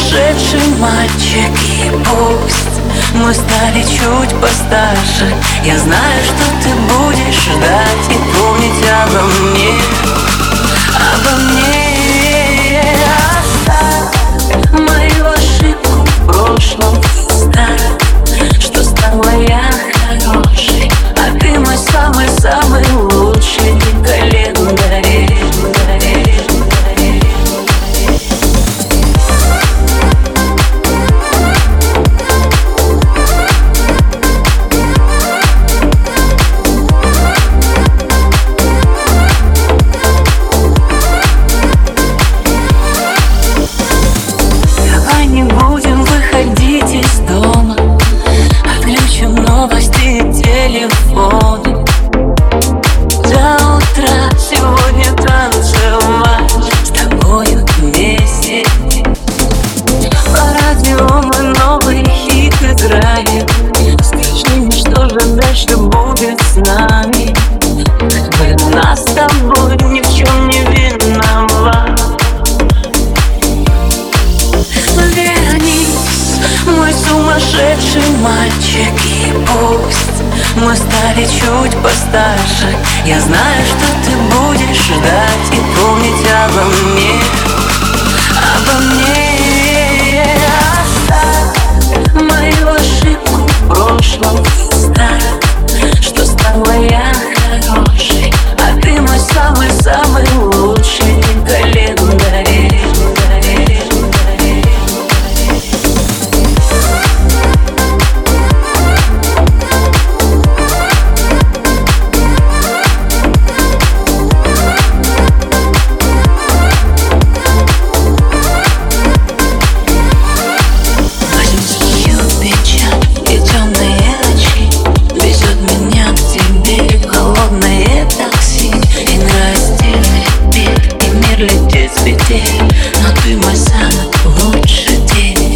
сумасшедший мальчик. И пусть мы стали чуть постарше, я знаю, что ты будешь ждать и помнить обо мне, обо мне. Оставь мою ошибку в прошлом, оставь, что стала я хорошей, а ты мой самый-самый лучший календарь. Не будем выходить из дома, отключим новости и телефон. До утра сегодня танцевать с тобою вместе. По радио мы новый хит играем. Скажи мне, что же дальше будет с нами? Ведь нас с тобой ни в чем не виноват. Мой сумасшедший мальчик, и пусть мы стали чуть постарше, я знаю, что ты будешь ждать и помнить обо мне, обо мне. Оставь мою ошибку в прошлом, оставь, что стала я хорошей, а ты мой самый-самый лучший календарь. Но ты мой самый лучший день.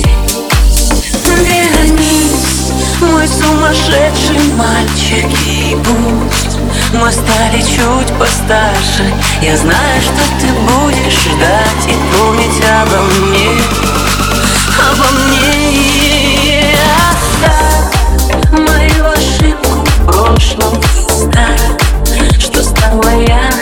Вернись, мой сумасшедший мальчик, и пусть мы стали чуть постарше, я знаю, что ты будешь ждать и помнить обо мне, обо мне. Оставь мою ошибку в прошлом, оставь, что стала я